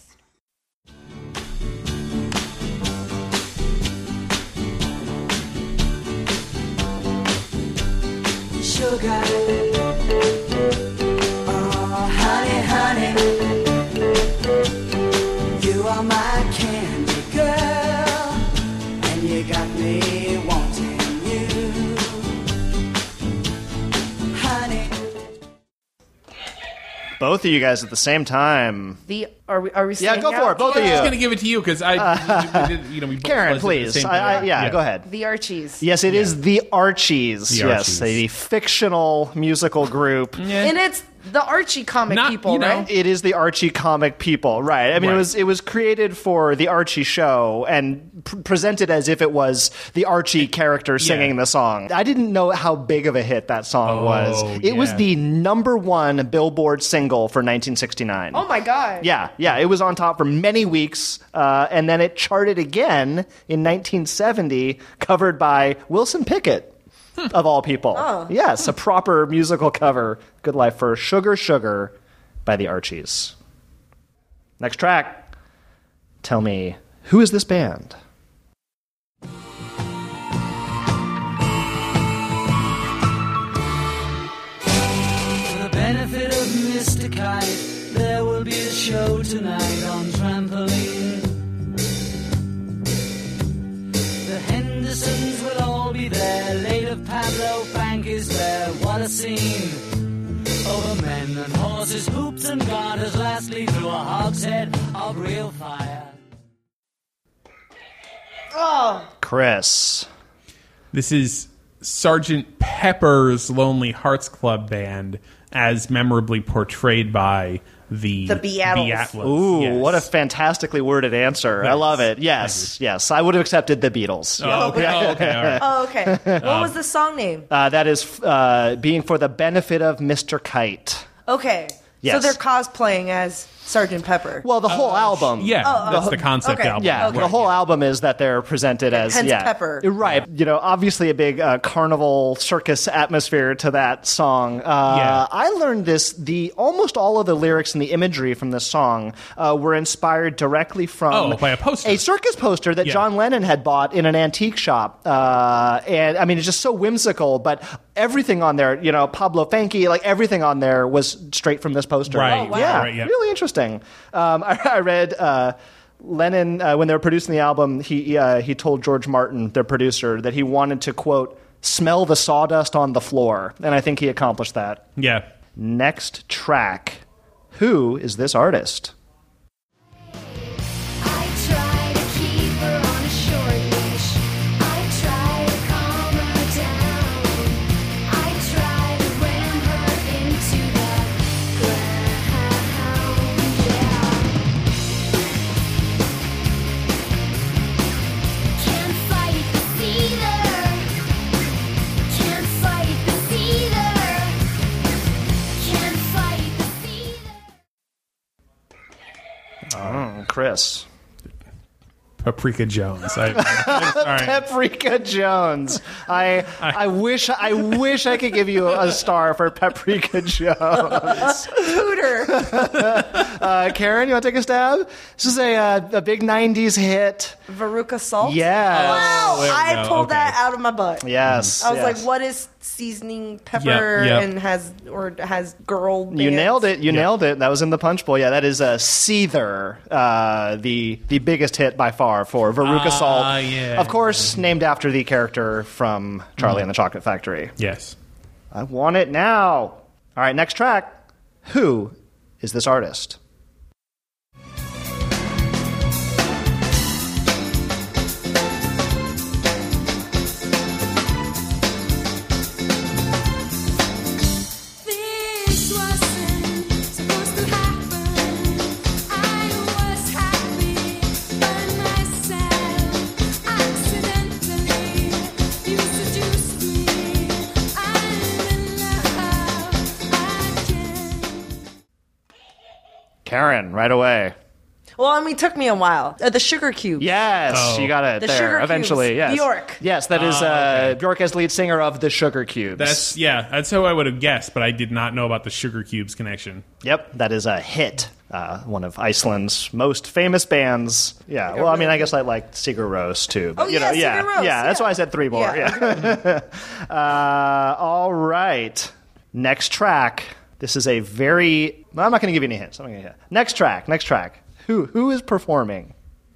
Sugar, oh honey, you are my candy girl, and you got me wanting you, honey. Both of you guys at the same time. Are we Yeah, saying go for it. Both of I'm just you. going to give it to you because we both Karen, buzzed at the please. same time. Go ahead. The Archies. Yes, it is the Archies. The Yes, Archies. a fictional musical group. And it's the Archie comic Not, people, you know, right? It is the Archie comic people, right? I mean, Right. it was created for the Archie show and presented as if it was the Archie character singing the song. I didn't know how big of a hit that song was. It was yeah. the #1 Billboard single for 1969. Oh my God. Yeah, it was on top for many weeks, and then it charted again in 1970, covered by Wilson Pickett. Of all people. Oh. Yes, a proper musical cover. Good Life for Sugar Sugar by the Archies. Next track. Tell me, who is this band? For the benefit of Mr. Kite, there will be a show tonight on trampoline. The Hendersons will all be there. Later Pablo Bank is there. What a scene. Over men and horses, hoops and garters. Lastly through a hogshead of real fire. Chris. This is Sgt. Pepper's Lonely Hearts Club Band, as memorably portrayed by the Beatles. Ooh, Yes. what a fantastically worded answer. I love it. Yes. I would have accepted the Beatles. Oh, okay, all right. Oh, okay. What was the song name? That is being for the benefit of Mr. Kite. Okay. Yes. So they're cosplaying as Sgt. Pepper. Well, the whole album. Yeah, that's the concept okay. album. Yeah, Okay. the whole album is that they're presented as Hence Pepper. Right. Obviously a big carnival circus atmosphere to that song. I learned this. Almost all of the lyrics and the imagery from this song were inspired directly from by a poster. a circus poster that John Lennon had bought in an antique shop. And I mean, it's just so whimsical, but everything on there, Pablo Fanke, like everything on there was straight from this poster. Right. wow. Yeah. Right, yeah. Really interesting. I read Lennon, when they were producing the album, he told George Martin, their producer, that he wanted to, quote, smell the sawdust on the floor. And I think he accomplished that. Yeah. Next track. Who is this artist? I try to keep her on a short leash. I try to calm her down. I try to ram her into the ground. Can't fight the fever. Can't fight the fever. Can't fight the fever. Chris. Paprika Jones. I'm sorry. Paprika Jones. I wish I could give you a star for Paprika Jones. Hooter. Karen, you want to take a stab? This is a big 90s hit. Veruca Salt? Yes. Wow. there we I go. pulled Okay. that out of my butt. Yes. I was yes. like, what is seasoning pepper Yep. and has girl bands? You nailed it. You nailed it. That was in the punch bowl. Yeah, that is Seether, the biggest hit by far for Veruca Salt. Yeah. Of course, named after the character from Charlie and the Chocolate Factory. Yes. I want it now. All right, next track. Who is this artist? This wasn't supposed to happen. I was happy by myself. Accidentally, you seduced me. I'm in love again. Karen, right away. Well, I mean, it took me a while. The Sugar Cube. Yes, Oh. you got it The there. Sugar Eventually, Cubes. yes. Bjork. Yes, that is okay. Bjork as lead singer of the Sugar Cubes. That's how I would have guessed, but I did not know about the Sugar Cubes connection. Yep, that is a hit. One of Iceland's most famous bands. Yeah, well, I mean, I guess I like Sigur Rós too. But, Oh, yeah, Sigur Rós, yeah, that's yeah. why I said three more. Yeah. Yeah. All right, next track. This is a very. Well, I'm not going to give you any hints. I'm not gonna, Next track. Who is performing?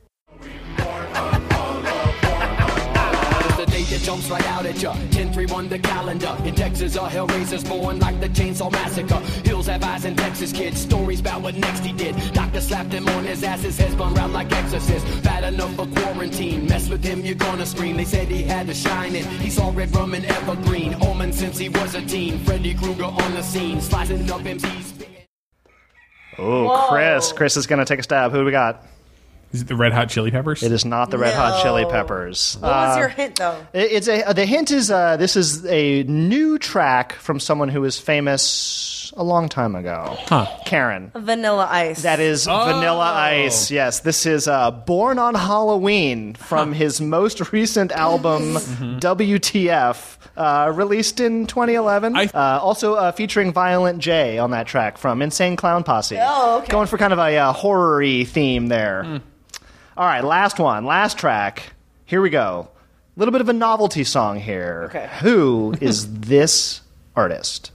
The day that jumps right out at ya. 10-3-1 the calendar. In Texas, are hellraisers born like the Chainsaw Massacre. Hills have eyes in Texas, kids. Stories about what next he did. Doctor slapped him on his ass, his head spun round like Exorcist. Bad enough for quarantine. Mess with him, you're gonna scream. They said he had to shine it. He saw red rum and evergreen. Omen since he was a teen. Freddy Krueger on the scene. Slicing up MCs. Oh, Chris is going to take a stab. Who do we got? Is it the Red Hot Chili Peppers? It is not the Red Hot No. Chili Peppers. What was your hint, though? The hint is this is a new track from someone who was famous a long time ago. Huh. Karen. Vanilla Ice. That is Vanilla Ice. Yes, this is Born on Halloween from his most recent album, WTF, released in 2011. Also featuring Violent J on that track from Insane Clown Posse. Oh, okay. Going for kind of a horror-y theme there. All right, last track. Here we go. A little bit of a novelty song here. Okay. Who is this artist?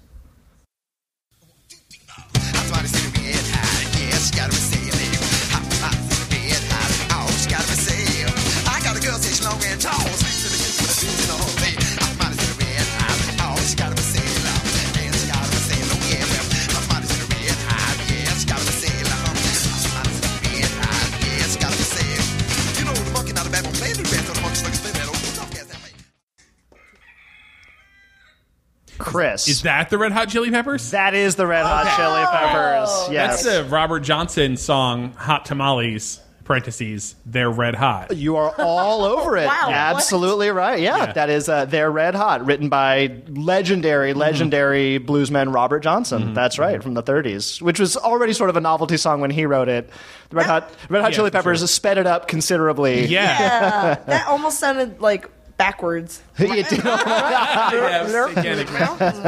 Chris. Is that the Red Hot Chili Peppers? That is the Red Hot Chili Peppers. Yes. That's the Robert Johnson song, Hot Tamales, parentheses, they're red hot. You are all over it. Wow, Absolutely right. Yeah, that is They're Red Hot, written by legendary bluesman Robert Johnson. That's right, from the 30s, which was already sort of a novelty song when he wrote it. The Red Hot Chili for Peppers sure. sped it up considerably. Yeah. That almost sounded like backwards. It did. Yeah, satanic man.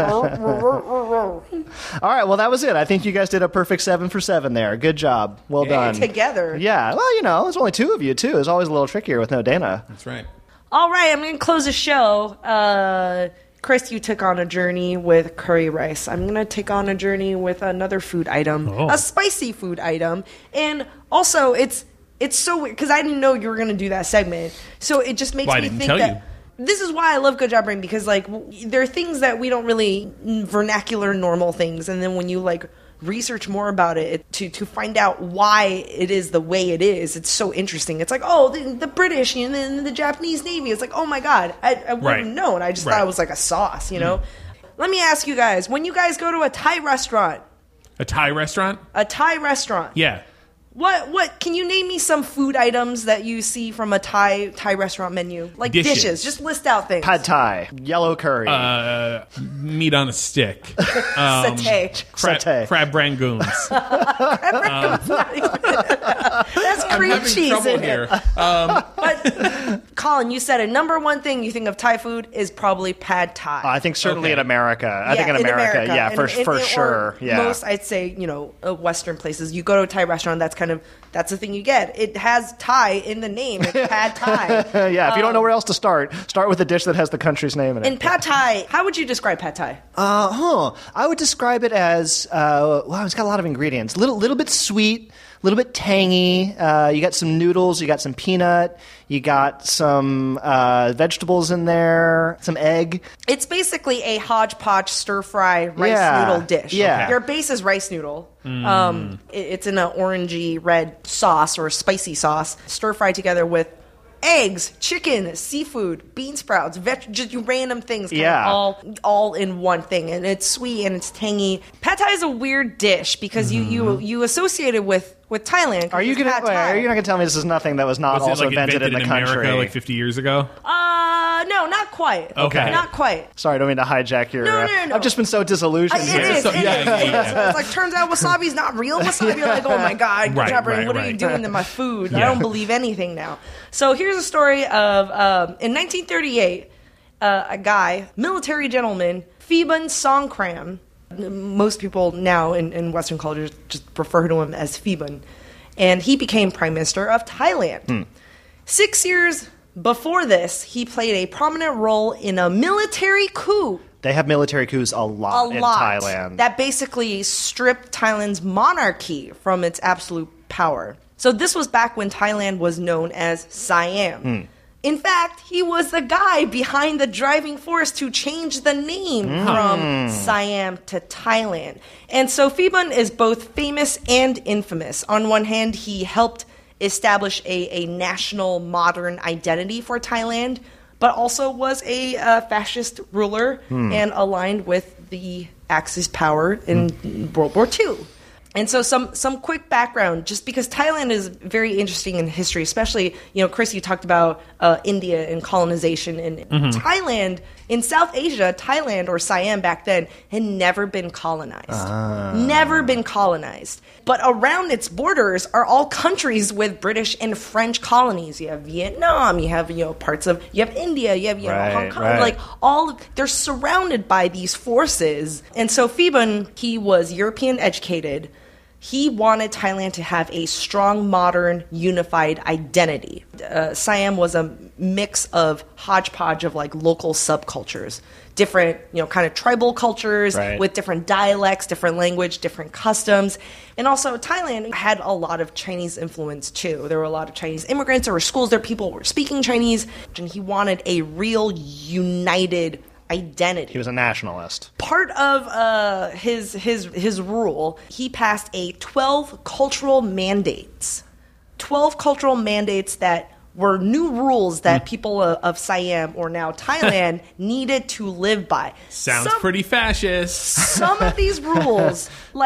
All right, well, that was it. I think you guys did a perfect 7 for 7 there. Good job. Well done. Together. Yeah, well, there's only two of you, too. It's always a little trickier with no Dana. That's right. All right, I'm going to close the show. Chris, you took on a journey with curry rice. I'm going to take on a journey with another food item, a spicy food item. And also, it's so weird because I didn't know you were going to do that segment. So it just makes Well, I me didn't think tell that you. this is why I love Good Job Brain, because like there are things that we don't really vernacular normal things, and then when you like research more about it to find out why it is the way it is, it's so interesting. It's like, oh, the British and then the Japanese Navy. It's like, oh my god, I wouldn't Right. have known. I just thought it was like a sauce, you know. Let me ask you guys: when you guys go to a Thai restaurant, A Thai restaurant? Yeah. What can you name me some food items that you see from a Thai restaurant menu? Like dishes. Just list out things. Pad Thai, yellow curry. Meat on a stick. Satay. Satay. Crab rangoons. That's cream having cheese trouble in here. it. But Colin, you said a number one thing you think of Thai food is probably pad Thai. I think certainly Okay. in America. I think in America, yeah, And- for and- sure. or Yeah. Most, I'd say, Western places. You go to a Thai restaurant, that's the thing you get. It has Thai in the name. It's pad Thai. Yeah, if you don't know where else to start with a dish that has the country's name in it. And pad Thai, how would you describe pad Thai? I would describe it as wow. It's got a lot of ingredients. Little bit sweet, a little bit tangy. You got some noodles. You got some peanut. You got some vegetables in there. Some egg. It's basically a hodgepodge stir-fry rice noodle dish. Yeah. Your base is rice noodle. It's in an orangey red sauce or spicy sauce, stir-fried together with eggs, chicken, seafood, bean sprouts, just random things, kind of all in one thing, and it's sweet and it's tangy. Pad Thai is a weird dish because you associate it with Thailand. Are you not gonna tell me this is nothing that was not Was also it like invented in the America country? like 50 years ago? No, not quite. Okay. Not quite. Sorry, I don't mean to hijack your. No. I've just been so disillusioned It here. is. Yeah. It's like, turns out wasabi's not real wasabi. You're like, oh my God, Right, what are you right. doing to my food? I Yeah. don't believe anything now. So here's a story of, in 1938, a guy, military gentleman, Pheban Songkram. Most people now in Western cultures just refer to him as Pheban. And he became Prime Minister of Thailand. 6 years before this, he played a prominent role in a military coup. They have military coups a lot in Thailand. That basically stripped Thailand's monarchy from its absolute power. So this was back when Thailand was known as Siam. In fact, he was the guy behind the driving force to change the name from Siam to Thailand. And so Pheban is both famous and infamous. On one hand, he helped establish a national modern identity for Thailand, but also was a fascist ruler and aligned with the Axis power in World War II. And so some quick background, just because Thailand is very interesting in history, especially, Chris, you talked about India and colonization. And Thailand, in South Asia, Thailand, or Siam back then, had never been colonized. Never been colonized. But around its borders are all countries with British and French colonies. You have Vietnam, you have, you have India, you have, Hong Kong. Right. They're surrounded by these forces. And so Pheban, he was European educated. He wanted Thailand to have a strong, modern, unified identity. Siam was a mix of hodgepodge of local subcultures, different, kind of tribal cultures with different dialects, different language, different customs. And also Thailand had a lot of Chinese influence too. There were a lot of Chinese immigrants. There were schools there, people were speaking Chinese, and he wanted a real united identity. He was a nationalist. Part of his rule, he passed 12 cultural mandates. 12 cultural mandates that were new rules that people of Siam, or now Thailand, needed to live by. Sounds pretty fascist. Some of these rules,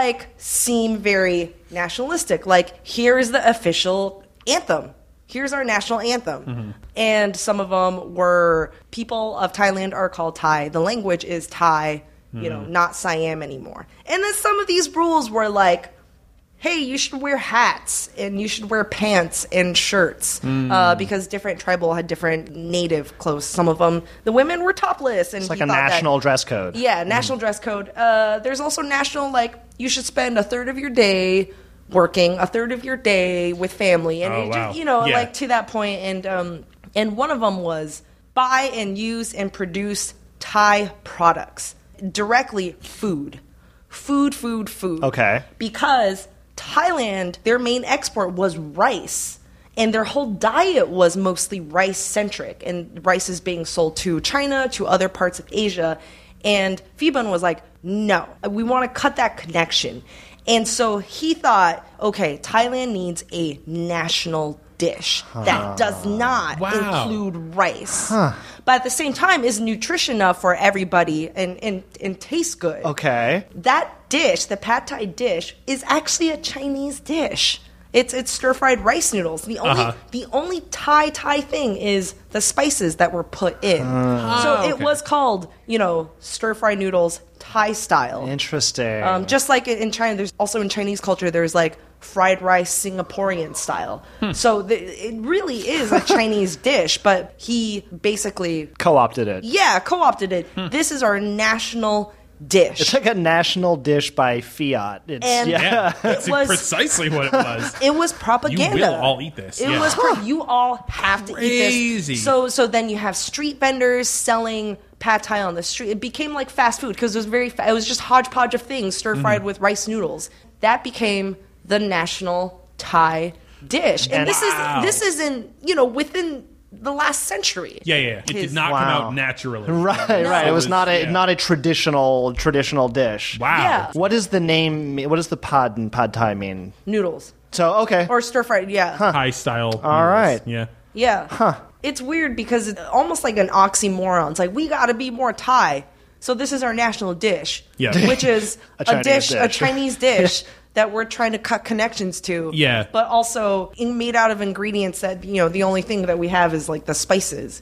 seem very nationalistic. Here is the official anthem. Here's our national anthem. And some of them were, people of Thailand are called Thai. The language is Thai, not Siam anymore. And then some of these rules were hey, you should wear hats and you should wear pants and shirts because different tribal had different native clothes. Some of them, the women were topless. And it's like a national dress code. Yeah, national dress code. There's also national, you should spend a third of your day working, a third of your day with family, and to that point. And one of them was buy and use and produce Thai products directly. Food. Okay. Because Thailand, their main export was rice, and their whole diet was mostly rice centric, and rice is being sold to China, to other parts of Asia. And Pheban was like, no, we want to cut that connection. And so he thought, okay, Thailand needs a national dish that does not include rice. But at the same time is nutrition enough for everybody and tastes good. Okay. That dish, the pad Thai dish, is actually a Chinese dish. It's stir-fried rice noodles. The only Thai thing is the spices that were put in. It was called, stir-fried noodles Thai style. Interesting. Just like in China, there's also in Chinese culture, there's fried rice Singaporean style. So it really is a Chinese dish, but he basically Co-opted it. Yeah, co-opted it. This is our national dish. It's like a national dish by fiat. It's, And- Yeah, that's It was- precisely what it was. It was propaganda. You will all eat this. It Yeah. was you all have to eat Crazy. this. So then you have street vendors selling pad thai on the street. It became like fast food because it was it was just hodgepodge of things stir fried with rice noodles. That became the national Thai dish, and Wow. this is in within the last century. Yeah. It did not come out naturally. Right. It was not a yeah. not a traditional dish. Wow. Yeah. What is the name? What does the pad Thai mean? Noodles So okay. or stir fried. Yeah. Thai style. All right. Yeah. Yeah. It's weird because it's almost like an oxymoron. It's like, we got to be more Thai. So this is our national dish, Yeah. which is A a Chinese Chinese dish that we're trying to cut connections to. Yeah. But also made out of ingredients that, the only thing that we have is like the spices.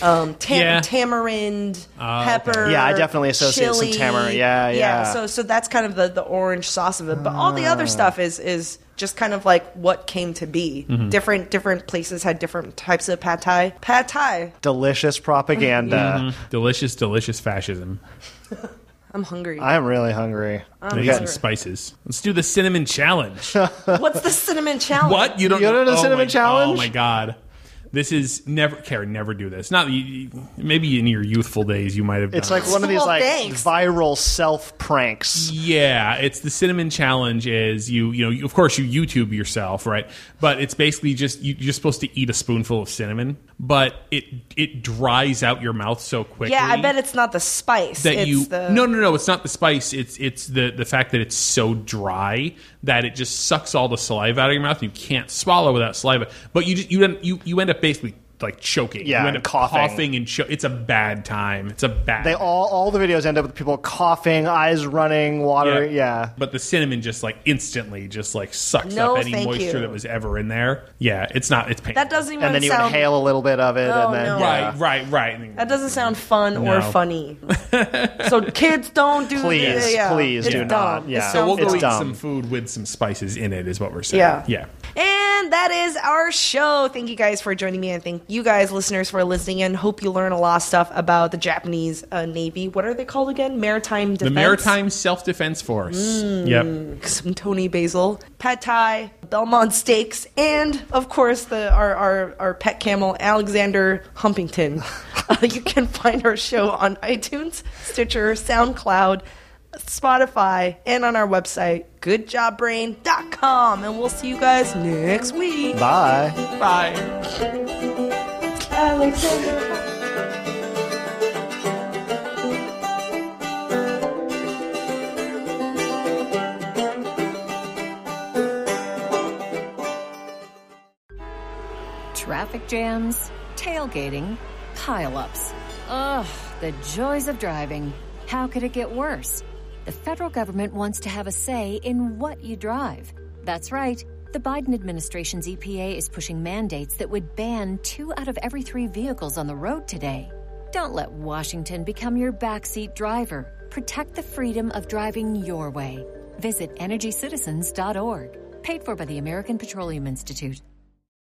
Tamarind, pepper. Yeah, I definitely associate some chili. tamarind. Yeah. So that's kind of the orange sauce of it. But all the other stuff is just kind of like what came to be. Different places had different types of pad thai. Pad thai. Delicious propaganda. Delicious fascism. I'm hungry. I'm really hungry. Need some spices. Let's do the cinnamon challenge. What's the cinnamon challenge? What? You don't know the oh cinnamon my- challenge? Oh my god. This is Karen, never do this. Not maybe in your youthful days you might have done It's like it. one of these Well, like thanks. viral self pranks. Yeah, it's the cinnamon challenge. Is you of course you YouTube yourself, right? But it's basically just you're supposed to eat a spoonful of cinnamon, but it dries out your mouth so quickly. Yeah, I bet it's not the spice. that it's no, it's not the spice. It's the fact that it's so dry that it just sucks all the saliva out of your mouth. You can't swallow without saliva, but you end up basically like choking. Yeah, you end up coughing. and it's a bad time. It's a bad. They all the videos end up with people coughing, eyes running, water. Yeah. But the cinnamon just like instantly just like sucks No, up any thank moisture you. that was ever in there. Yeah, it's painful. that doesn't even And then you sound inhale a little bit of it, Oh, and then no. yeah. Right. That doesn't sound fun No. or funny. So kids don't do Please, this. Yeah, please it's do dumb. not. It Yeah. So we'll sounds go It's eat dumb. some food with some spices in it, is what we're saying. Yeah. Yeah. And that is our show. Thank you guys for joining me, and thank you guys, listeners, for listening in. Hope you learn a lot of stuff about the Japanese Navy. What are they called again? Maritime Defense? The Maritime Self-Defense Force. Yep. Some Tony Basil, Pad Thai, Belmont Steaks, and of course our pet camel, Alexander Humpington. You can find our show on iTunes, Stitcher, SoundCloud, Spotify, and on our website, goodjobbrain.com. And we'll see you guys next week. Bye. Bye. Alexander. Traffic jams, tailgating, pileups. Ugh, the joys of driving. How could it get worse? The federal government wants to have a say in what you drive. That's right. The Biden administration's EPA is pushing mandates that would ban 2 out of every 3 vehicles on the road today. Don't let Washington become your backseat driver. Protect the freedom of driving your way. Visit EnergyCitizens.org. Paid for by the American Petroleum Institute.